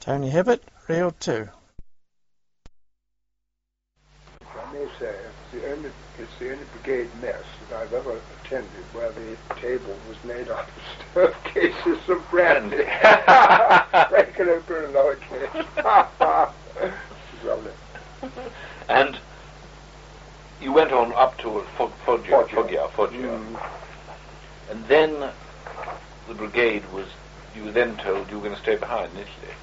Tony Hibbert, Reel 2. I may say, it's the only brigade mess that I've ever attended where the table was made out of stove cases of brandy. Break it open another case. Lovely. And you went on up to Foggia. And then the brigade was, you were then told you were going to stay behind in Italy.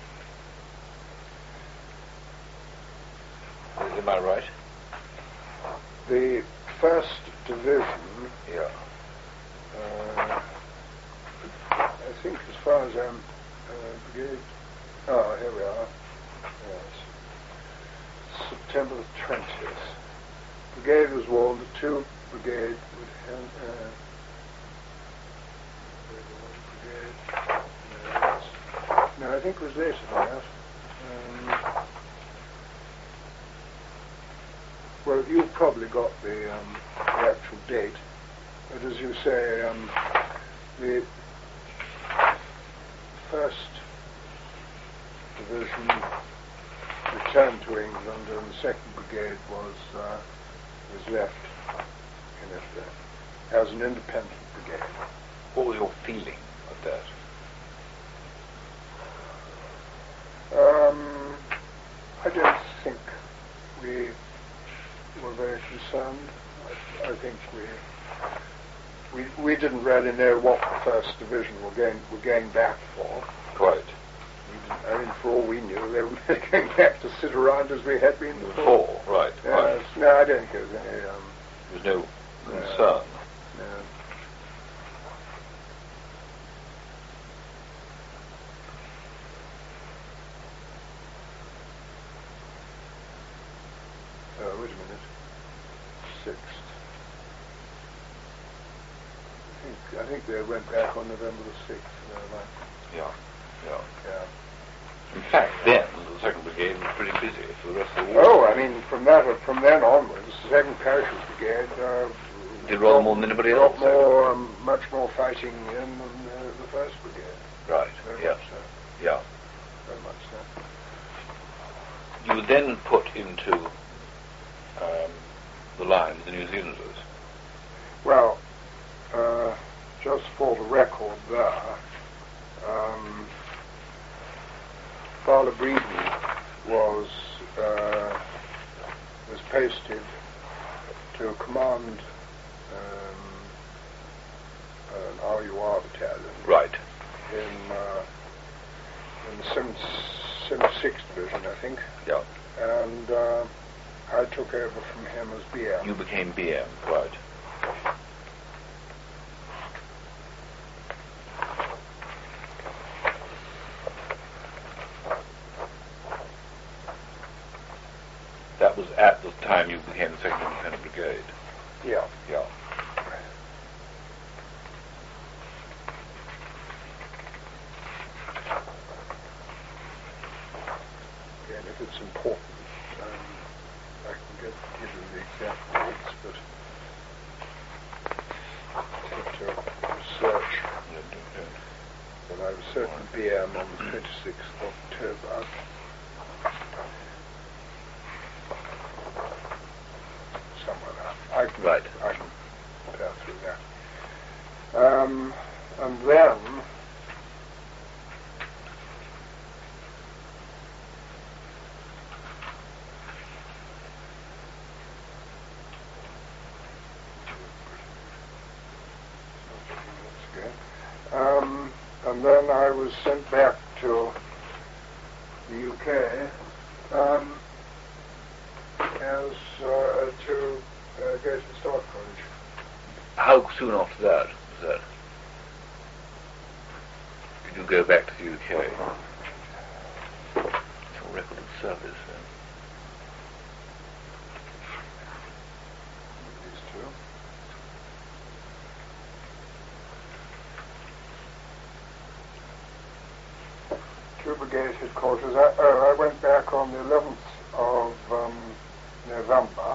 Am I right? The first division, I think as far as brigade, here we are, yes, September the 20th. Brigade was warned, the two brigade would no, I think it was later than that. Well, you've probably got the actual date, but as you say, the first division returned to England, and the second brigade was left in Italy as an independent brigade. What was your feeling of that? I don't think we were very concerned. I think we didn't really know what the first division were going back for. Quite. I mean, for all we knew, they were going back to sit around as we had been before. Right. Yes. No, I don't think there was any. There was no concern. No. Wait a minute. 6th. I think they went back on November the 6th. Yeah. Yeah. In fact, then the second brigade was pretty busy for the rest of the war. Oh, I mean, from then onwards, the second parachute brigade did rather more than anybody else. Much more fighting in than the first brigade. Right. Very Yeah. much so. Yeah. Very much so. You were then put into the line with the New Zealanders. Well, just for the record there, Father Breeden was posted to command an RUR battalion. Right. In the 76th Division, I think. Yeah. And I took over from him as BM. You became BM, right. That was at the time you became the 2nd Independent Brigade. Yeah. Yeah. And if it's important, I can give you the exact dates, but I have to research. But I was certainly BM on the 26th of October. Somewhere there. I can pass through that. And then and then I was sent back to the UK as to go to Staff College. How soon after that was that? Did you go back to the UK? It's your record of service then. These two. Two brigade headquarters. I went back on the 11th of November.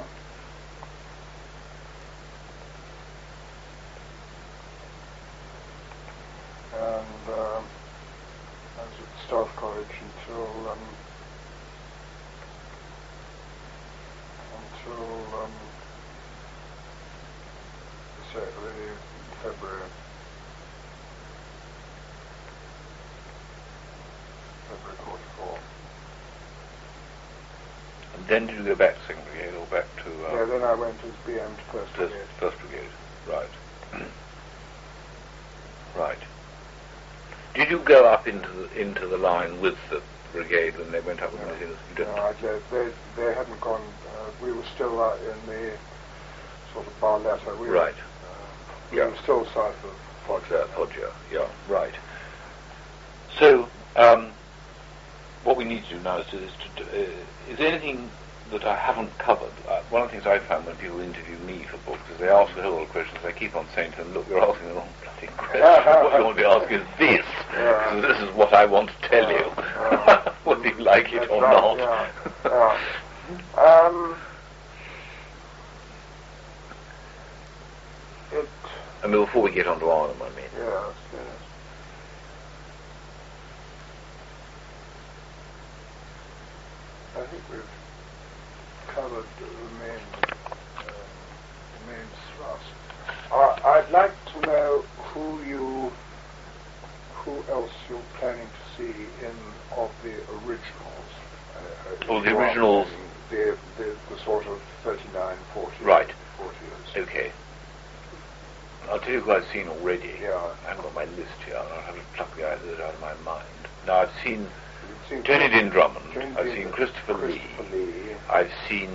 And I was at Staff College Norwich until February 44. And then did you go back to 2nd Brigade or back to... Yeah, then I went as BM to 1st Brigade. 1st Brigade, right. Right. Did you go up into the line with the brigade when they went up with the New You didn't? No, they hadn't gone. We were still in the sort of Barletta. Right. We were still south of Foggia. Yeah, right. So, what we need to do now is there anything that I haven't covered? One of the things I found when people interview me for books is they ask a whole lot of questions. They keep on saying to them, look, you're asking the wrong bloody question. What you want to be asking is this. Because this is what I want to tell you. Whether you like it or not. I mean, before we get on to Arnhem, I mean. Yes. I think we've covered the main thrust. I'd like to know who else you're planning to see of the originals. The originals. The sort of 39, 40. Right. 40s. Okay. I'll tell you who I've seen already. Yeah. I haven't got my list here. I'll have to pluck the ideas out of my mind. Now, I've seen Tony Dean Drummond. I've seen Christopher Lee. I've seen...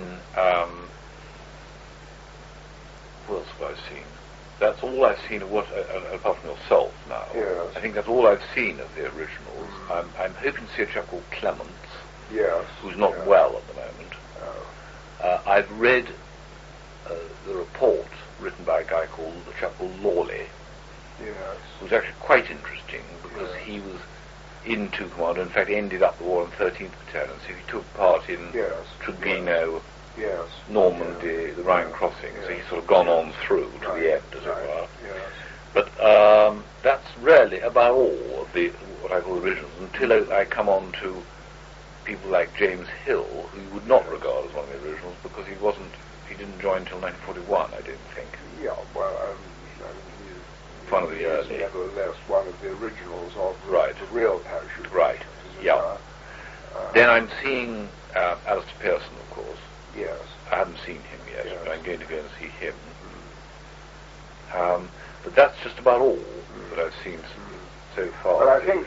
who else have I seen? That's all I've seen of what, apart from yourself now. Yes. I think that's all I've seen of the originals. I'm hoping to see a chap called Clements. Yes. Who's not well at the moment. I've read the report written by a guy called a chap called Lawley. Yes. Who's actually quite interesting because he was in 2 Commando, in fact ended up the war in 13th Battalion, so he took part in Trugino, Normandy, the Rhine crossing, so he's sort of gone on through to the end, as it were. Yes. But that's really about all of what I call originals, until I come on to people like James Hill, who you would not regard as one of the originals, because he didn't join until 1941, I don't think. Yeah, well, he's one of the early. Nevertheless, one of the originals of the real parachute. Right, yeah. Then I'm seeing Alistair Pearson, of course. Yes. I haven't seen him yet, but I'm going to go and see him. But that's just about all that I've seen so far. But I think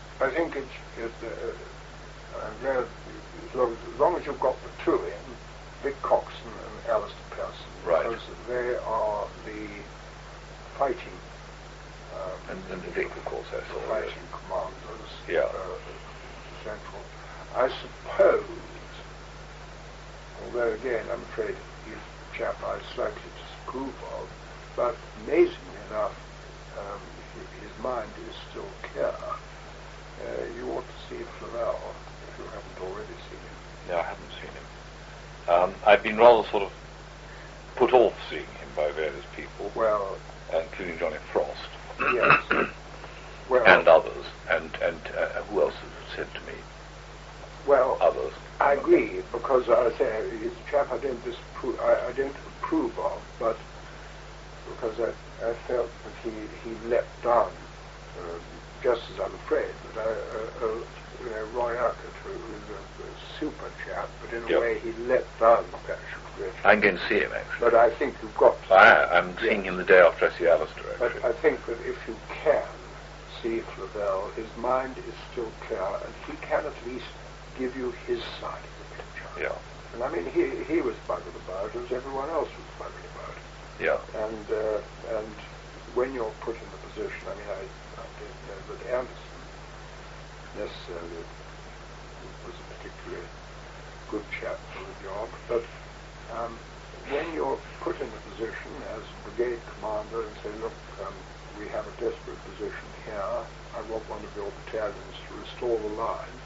I'm glad, as long as you've got the two in, Vic Coxon and Alistair Pearson, because they are the fighting and Vic, of course, I saw fighting commanders. Central. I suppose, although again I'm afraid he's a chap I slightly disapprove of, but amazingly enough, his mind is still clear. You ought to see Flavel if you haven't already seen him. No, I haven't seen him. I've been rather sort of put off seeing him by various people, including Johnny Frost. Yes. And others, and who else has said to me? Well, others. I agree, because I say he's a chap I don't disapprove. I don't approve of, but because I felt that he let down, just as I'm afraid that Roy Urquhart, who is a super chap, but in a way he let down the parachute regiment. I'm going to see him actually. But I think you've got to. I'm seeing him the day after I see Alistair. Actually. But I think that if you can see Flavel, his mind is still clear, and he can at least give you his side of the picture. Yeah. And I mean, he was buggered about as everyone else was buggered about. Yeah. And when you're put in the position, I mean, I don't know that Anderson necessarily was a particularly good chap for the job, but when you're put in the position as brigade commander and say, look, we have a desperate position here, I want one of your battalions to restore the line.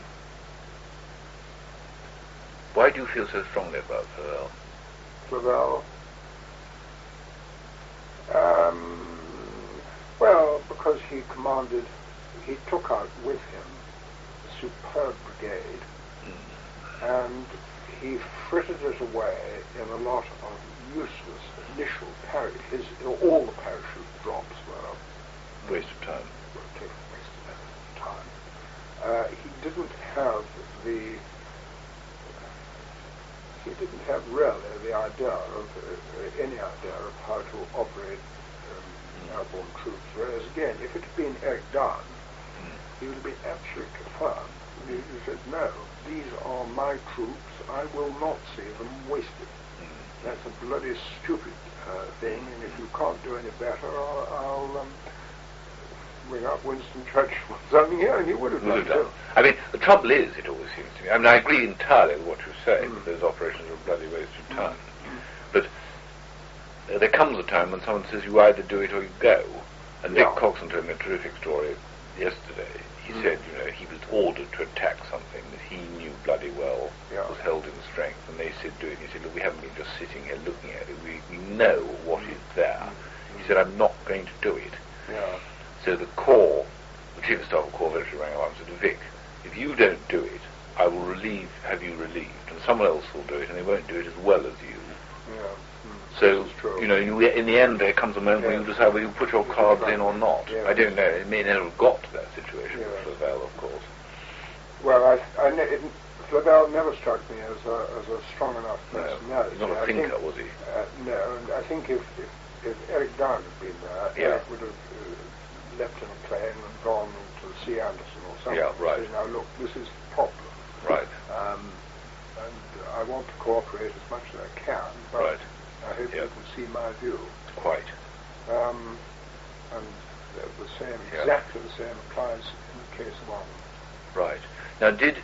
Why do you feel so strongly about Flavel? Flavel? Well, because he took out with him superb brigade, and he frittered it away in a lot of useless initial all the parachute drops were Waste of time. taking waste of time. He didn't have really the idea of any idea of how to operate airborne troops. Whereas again, if it had been Eric Dunn, he would have been absolutely firm. He said, no, these are my troops, I will not see them wasted. That's a bloody stupid thing, and if you can't do any better, I'll ring up Winston Churchill or something here, and he would have done it. I mean, the trouble is, it always seems to me, I mean, I agree entirely with what you say, that those operations are a bloody waste of time. But there comes a time when someone says you either do it or you go. And Dick Coxon told me a terrific story yesterday. He said, he was ordered to attack something that he knew bloody well was held in strength, and they said, do it. He said, look, we haven't been just sitting here looking at it. We know what is there. He said, I'm not going to do it. So the Corps, the Chief of Staff of the Corps eventually rang up and said, Vic, if you don't do it, I will have you relieved, and someone else will do it, and they won't do it as well as you. So, in the end, there comes a moment where you decide whether you put your cards in or not. I don't know. It may never have got to that situation with Flavel, of course. Well, Flavel never struck me as a strong enough personality. He's not a thinker, was he? No, and I think if Eric Dunn had been there, Eric would have left in a plane and gone to see Anderson or something. Yeah, right. Say, now look, this is the problem. Right. And I want to cooperate as much as I can, but I hope you can see my view. Quite. And exactly the same applies in the case of Arnold. Right. Now, did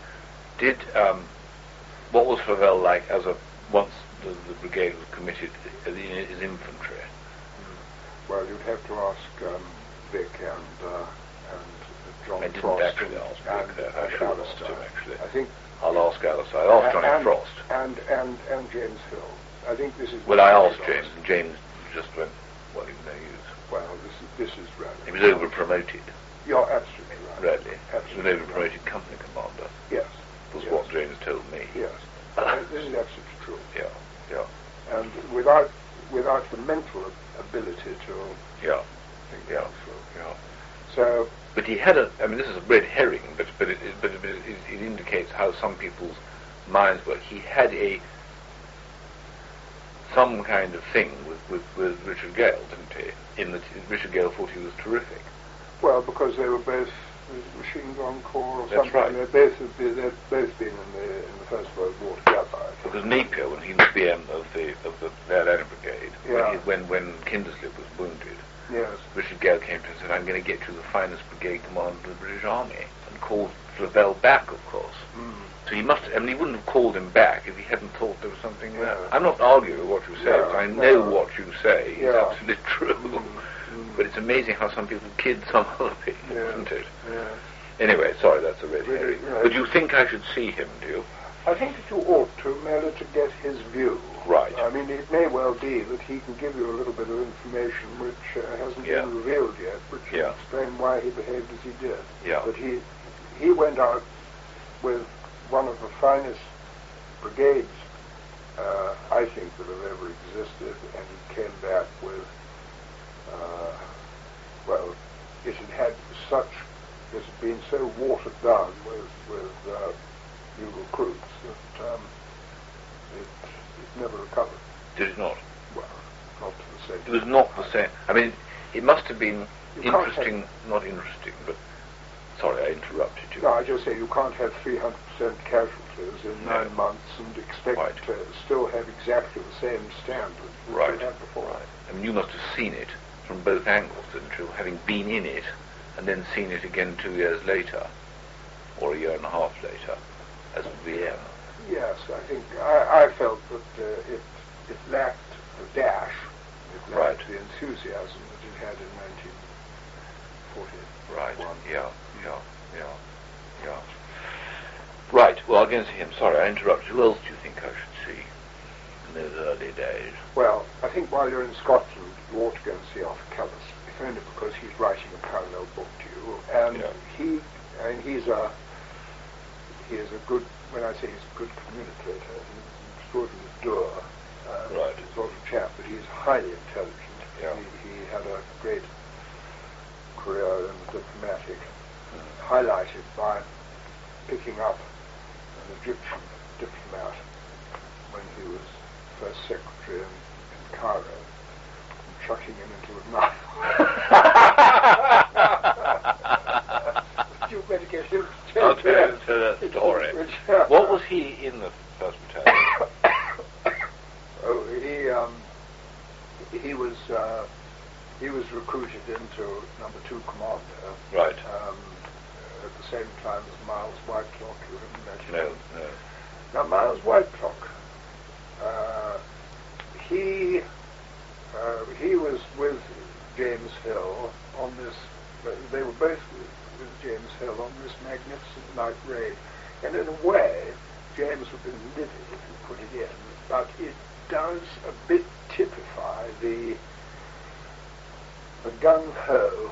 what was Flavel like once the brigade was committed as infantry? Well, you'd have to ask Vic and John Frost. I didn't actually ask Vic that. I should have asked him, actually. I think I'll ask Alistair. I'll ask Johnny Frost. And James Hill. I think this is... Well, I asked James, and James just went, well, he was no use. Well, this is rather... He was over-promoted. You're absolutely right. Really? Absolutely. He was an over-promoted company commander. Yes. Was what James told me. Yes. This is absolutely true. Yeah. And without the mental ability to... think that through. So... But he had this is a red herring, but it indicates how some people's minds work. He had some kind of thing with Richard Gale, didn't he? In that Richard Gale thought he was terrific. Well, because they were both machine gun corps or That's something. Right. They'd both been in the First World War together. Because Napier, when he was BM of the Atlanta Brigade, when Kindersley was wounded, Richard Gale came to him and said, I'm going to get you the finest brigade commander of the British Army, and called Flavel back, of course. So he he wouldn't have called him back if he hadn't thought there was something there. I'm not arguing with what you say, because I know what you say is absolutely true. But it's amazing how some people kid some other people, isn't it? Anyway, sorry, that's a red herring. But you think I should see him, do you? I think that you ought to, merely to get his view. Right. I mean, it may well be that he can give you a little bit of information which hasn't been revealed yet, which will explain why he behaved as he did. But he went out with one of the finest brigades, I think, that have ever existed, and he came back with, it had been so watered down with new recruits that it never recovered. Did it not? Well, not to the same. It was not the same. I mean, it must have been interesting, not interesting, but... Sorry, I interrupted you. No, I just say you can't have 300% casualties in 9 months and expect to still have exactly the same standard that you had before. Right. I mean, you must have seen it from both angles, didn't you? Having been in it, and then seen it again 2 years later, or a year and a half later, as a VM. Yes, I think I felt that it lacked the dash, it lacked the enthusiasm that it had in 1940. Right. Yeah. Right. Well, I'll go and see him. Sorry, I interrupted. Who else do you think I should see in those early days? Well, I think while you're in Scotland, you ought to go and see Arthur Kellis, if only because he's writing a parallel book to you, and he's he is a good, when I say he's a good communicator, he's an extraordinary doer, right. sort of chap, but he's highly intelligent. Yeah. He had a great career in the diplomatic, highlighted by picking up an Egyptian diplomat when he was first secretary in Cairo and chucking him into a knife. You better get him to I'll tell that story. What was he in the first battalion? He was recruited into number 2 commander. Right. At the same time as Miles Whitelock, you haven't mentioned. No. Now, Miles Whitelock, he was with James Hill on this. They were both with James Hill on this magnificent night raid, and in a way, James would have been livid if you put it in, but it does a bit typify the gung-ho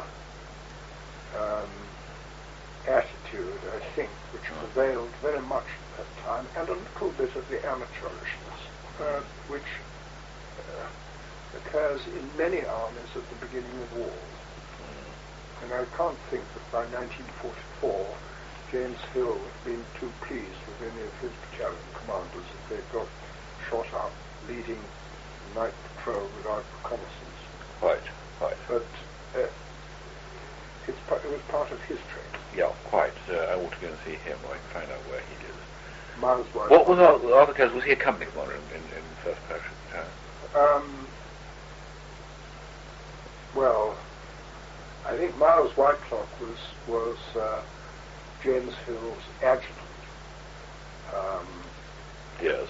attitude, I think, which prevailed very much at that time, and a little bit of the amateurishness, which occurs in many armies at the beginning of wars. And I can't think that by 1944 James Hill had been too pleased with any of his battalion commanders if they got shot up leading the night patrol without reconnaissance. Right. But it was part of his training. Yeah, quite. I ought to go and see him. I can find out where he lives. Miles Whitelock. What was Arthur Curtis? Was he a company commander in First Parachute Battalion? Well, I think Miles Whitelock was James Hill's adjutant. Yes.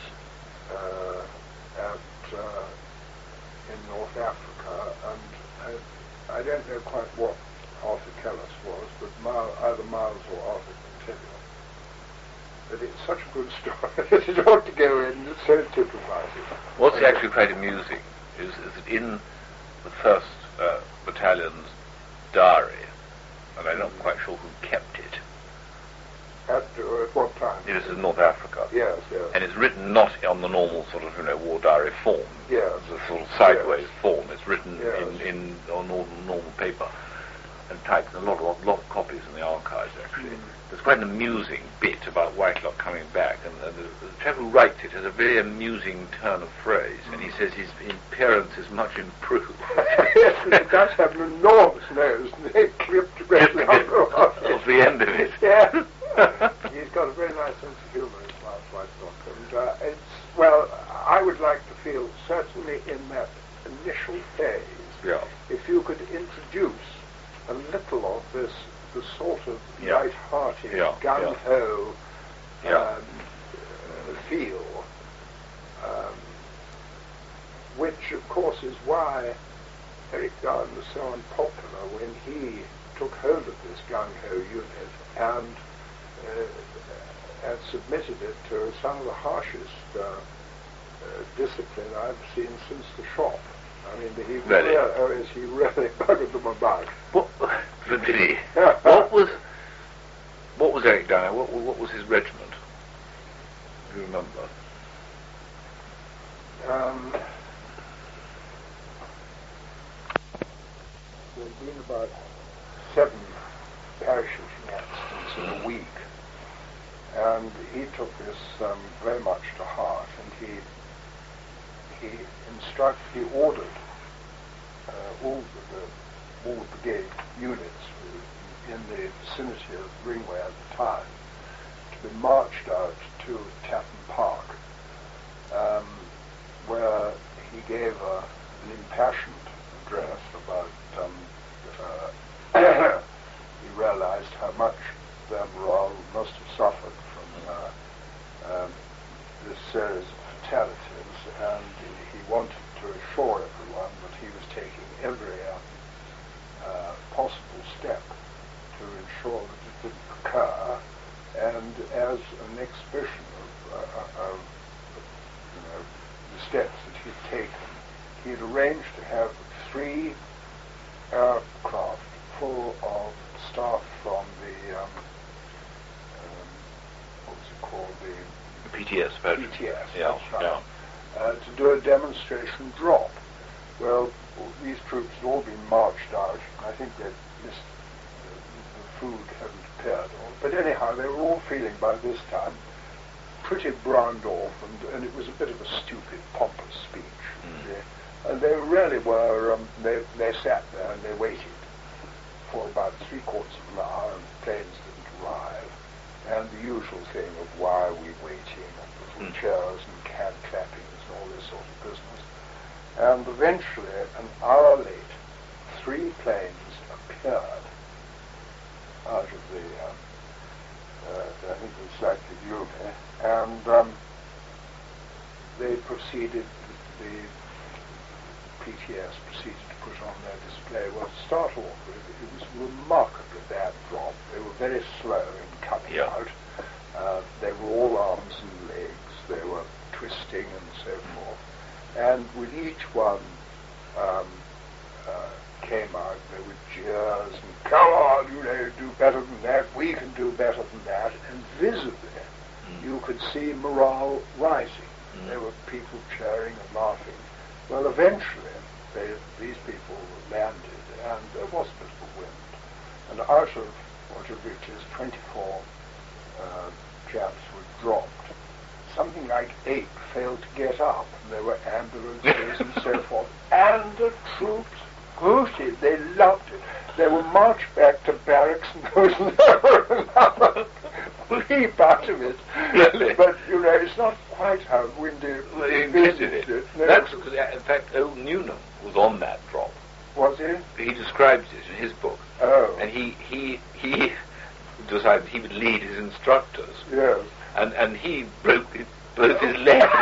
In North Africa, and I don't know quite what Arthur Kellis was, but either Miles or Arthur can tell you. But it's such a good story that it ought to go in, it so typifies it. What's actually quite amusing is that in the first battalion's diary, and I'm not quite sure who kept it. At what time? It is in North Africa. Yes. And it's written not on the normal sort of, war diary form. Yes. The sort of sideways form. It's written Yes. on normal paper and typed. There's a lot of copies in the archives, actually. There's quite an amusing bit about Whitelock coming back, and the chap who writes it has a very amusing turn of phrase, and he says his appearance is much improved. Yes, and it does have an enormous nose, and they clipped directly off the end of it. Yeah. He's got a very nice sense of humour, as Miles Whitelock. And I would like to feel, certainly in that initial phase, if you could introduce a little of this, the sort of light-hearted, gung-ho feel, which, of course, is why Eric Garden was so unpopular when he took hold of this gung-ho unit and submitted it to some of the harshest discipline I've seen since the shop. I mean, he really buggered them about. What did he? What was Eric Dyer? What was his regiment? Do you remember? There's been about 7 parachuting accidents in a week. And he took this very much to heart, and he ordered all the brigade units in the vicinity of Ringway at the time to be marched out to Tatton Park, where he gave an impassioned address about he realized how much their morale must have suffered from this series of fatalities, and he wanted to assure everyone that he was taking every possible step to ensure that it didn't occur, and as an exhibition of the steps that he'd taken, he'd arranged to have 3 aircraft full of staff from the PTS, Belgium. PTS, Yeah, that's right. To do a demonstration drop. Well, these troops had all been marched out. I think they'd missed the food hadn't appeared. But anyhow, they were all feeling by this time pretty browned off, and it was a bit of a stupid, pompous speech. And they really were, they sat there and they waited for about 3/4 of an hour, and planes didn't arrive. And the usual thing of why are we waiting, and little cheers and hand clappings and all this sort of business. And eventually, an hour late, 3 planes appeared out of the, I think it was slightly gloomy, and they proceeded, the PTS proceeded to put on their display. Well, to start off with, it was a remarkably bad drop. They were very slow in coming out. They were all arms and legs. They were twisting and so forth. And with each one came out, there were jeers and, come on, do better than that, we can do better than that. And visibly, you could see morale rising. There were people cheering and laughing. Well, eventually, these people landed, and there was a bit of a wind. And out of what it reaches, 24 chaps were dropped. Something like 8 failed to get up, and there were ambulances and so forth. And the troops hooted. They loved it. They were marched back to barracks, and there was never another leap out of it. Really? But, it's not quite how Windy They intended it. No, That's because, in fact, old Newnham was on that drop. was it? He describes it in his book. Oh. And he decided he would lead his instructors. Yes. And he broke both his legs.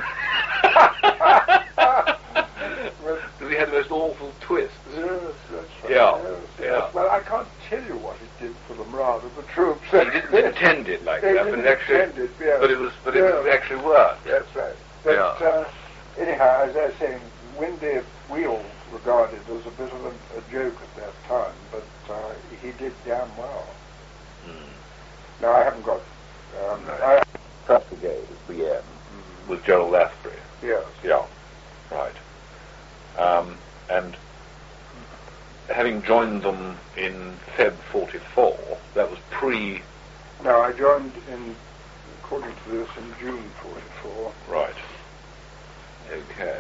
Because he had the most awful twist. Yes, that's right. Yeah, Yes, yeah. yes. Well, I can't tell you what it did for the morale of the troops. He didn't intend it like They that, didn't but it actually, intend it, yes. but it actually worked. That's right. But anyhow, as I was saying, Windy we all regarded as a bit of a joke at that time, but he did damn well. Now, I haven't got... Trust Brigade at BM with Gerald Lathbury. Yes. Yeah, right. And having joined them in Feb 44, that was pre... No, I joined in, according to this, in June 44. Right. Okay.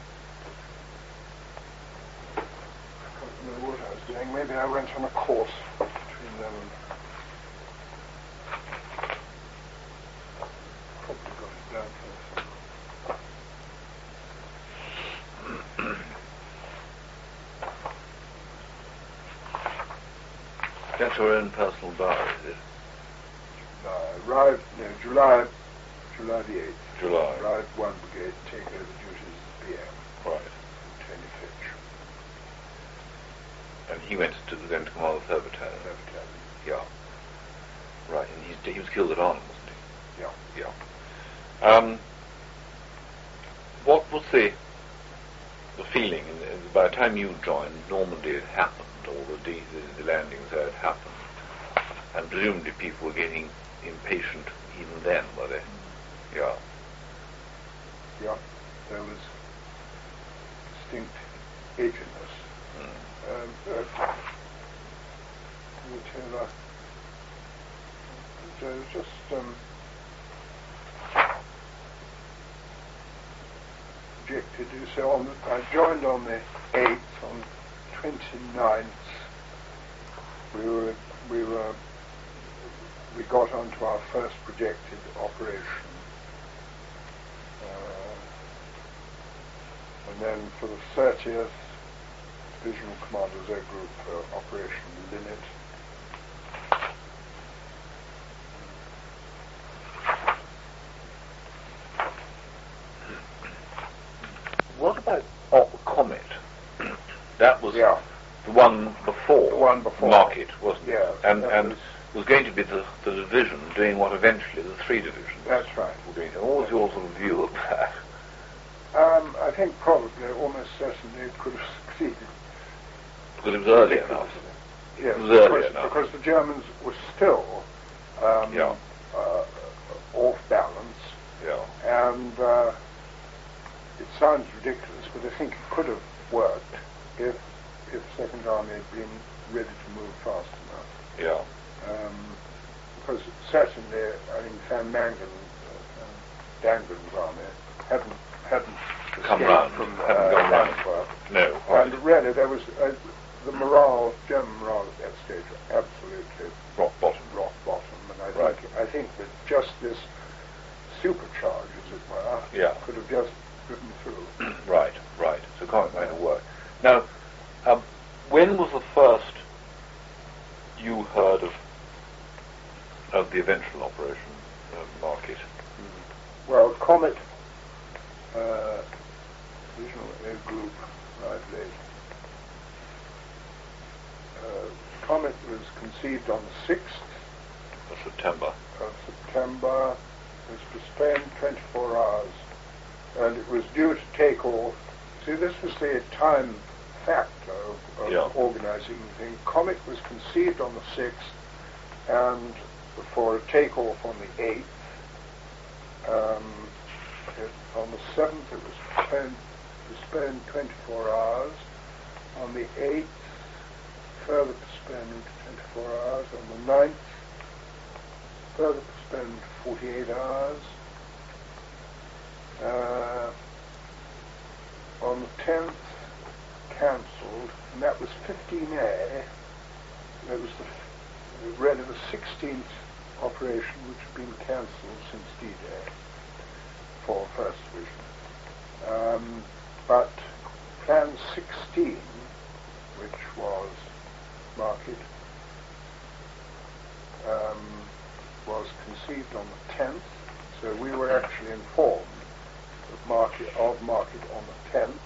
I can't remember what I was doing. Maybe I went on a course between them and... Probably got it down first. That's your own personal diary, is it? Arrived, July the 8th. July. Arrived 1 Brigade, take over duties as PM. Right. Lieutenant Fitch. And he went to then to command the 3rd Battalion. Yeah. Right, and he was killed at Arnhem, wasn't he? Yeah. Yeah. What was the feeling by the time you joined? Normandy had happened, all the landings there had happened, and presumably people were getting impatient even then, were they? Yeah. Yeah. There was distinct eagerness. It was just projected. So I joined on the 8th. On 29th, we got onto our first projected operation, and then for the 30th, Divisional Commanders Air Group Operation Linnet. What about Comet? That was Yeah. the one before. The one before. Market, wasn't it? Yeah. And was going to be the division doing what eventually the 3 divisions That's right. were doing. And what was your sort of view of that? I think probably, almost certainly, it could have succeeded. Because it was early enough. Yes, It was early enough. because the Germans were still Yeah. off balance, And it sounds ridiculous, but I think it could have worked if Second Army had been ready to move fast enough. Yeah. Because certainly, I mean, Van Mangen, Dangren's army hadn't Come escaped round, from hadn't gone round. Antwerp. No. Right. And really, there was the morale, German morale at that stage, was absolutely Rock bottom. rock bottom. And Right. I think that just this supercharge, as it were, Yeah. could have just driven through. Right. So Comet might have worked. Now, when was the first you heard of the eventual Operation Market? Well, Comet, Divisional Air Group, right late. Comet was conceived on the 6th Of September. of September. It was to spend 24 hours, and it was due to take off. See, this was the time factor of Yeah. organizing the thing. Comet was conceived on the 6th, and for a takeoff on the 8th. On the 7th, it was to spend 24 hours. On the 8th, further to spend 24 hours. On the 9th, further to spend 48 hours. On the 10th, cancelled, and that was 15A. That was really the 16th operation which had been cancelled since D-Day for First Division. But Plan 16, which was Market, was conceived on the 10th, so we were actually informed of Market on the 10th.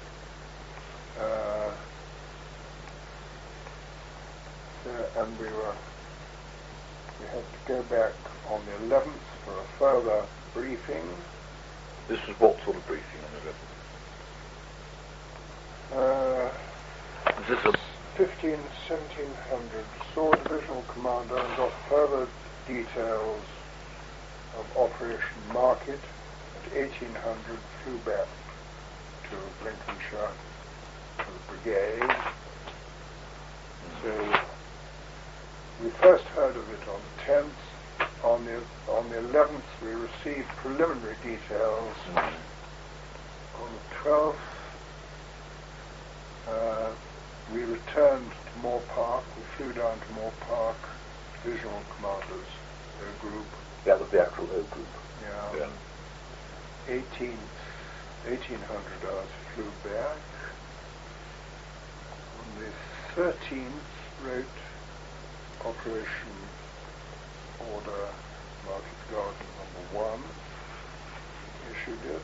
And we had to go back on the 11th for a further briefing. This was what sort of briefing on the 11th? Is this a 1700, saw divisional commander and got further details of Operation Market. At 1800, flew back to Lincolnshire to the brigade. So we first heard of it on the 10th. On the 11th, we received preliminary details. On the 12th, we returned to Moore Park. We flew down to Moore Park, divisional commanders, their group. That was the actual O group. Yeah. 1800 hours flew back. On the 13th, wrote Operation Order Market Garden number 1. Issued it.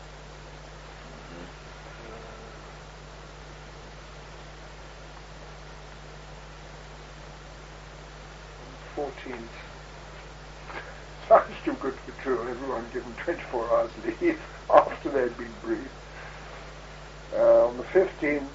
On the 14th, sounds too good to be true. Everyone given 24 hours leave after they'd been briefed. On the 15th,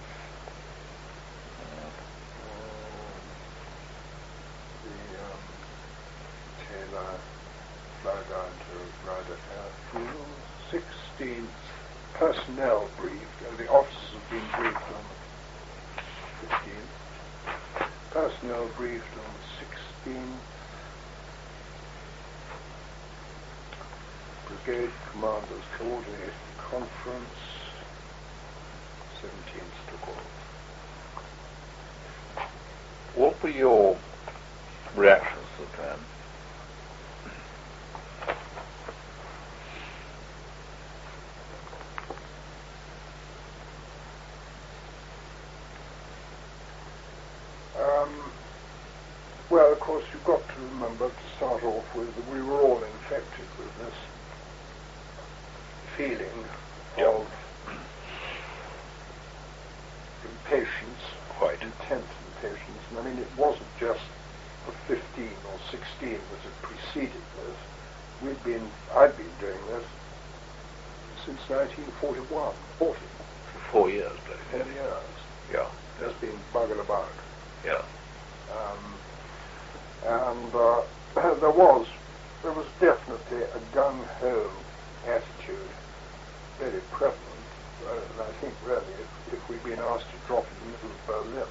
Taylor fly down to Ryder Airfield. 16th, personnel briefed, and the officers have been briefed on the 15th. Personnel briefed on the 16th. Brigade commanders coordinated conference. 17th took off. What were your reactions to the plan? Well, of course, you've got to remember to start off with that we were all infected with this feeling of impatience, Quite. intense impatience. And I mean, it wasn't just the 15 or 16 that had preceded this. I'd been doing this since 1941, 40. For 4 years, bloody 10 years. Yeah. Just been buggered about. Yeah. And there was definitely a gung-ho attitude very prevalent. And I think really if we'd been asked to drop in the middle of Berlin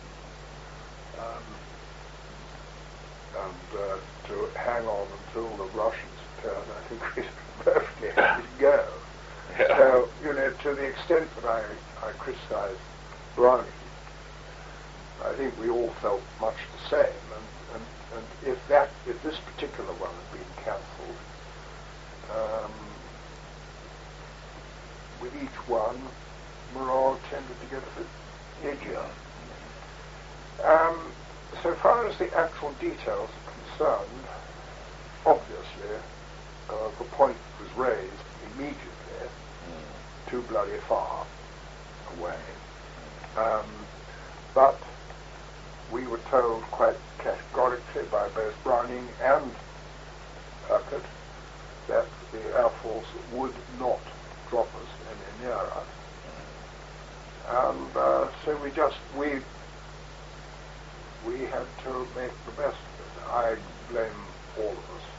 and to hang on until the Russians turned, I think we'd be perfectly happy to go. Yeah. So, to the extent that I criticise Browning, I think we all felt much the same. And if this particular one had been cancelled, with each one, morale tended to get a bit edgier. So far as the actual details are concerned, obviously, the point was raised immediately too bloody far away. But we were told quite categorically by both Browning and Urquhart that the Air Force would not drop us any nearer. And so we had to make the best of it. I blame all of us